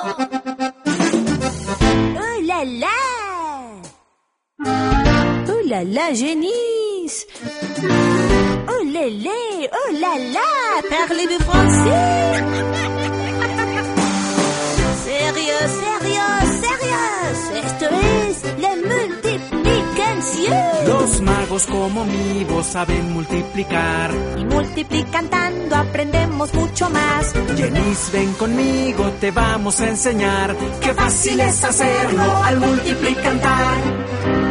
Oh là là! Oh là là, Génis! Oh lélé! Oh là là! Parlez-vous français? Sérieux, sérieux, sérieux. Esto es la multiplicación. Los magos como mi voz saben multiplicar. Y multiplicando aprendemos mucho más. Génis, ven conmigo, te vamos a enseñar. Qué fácil es hacerlo al multiplicar.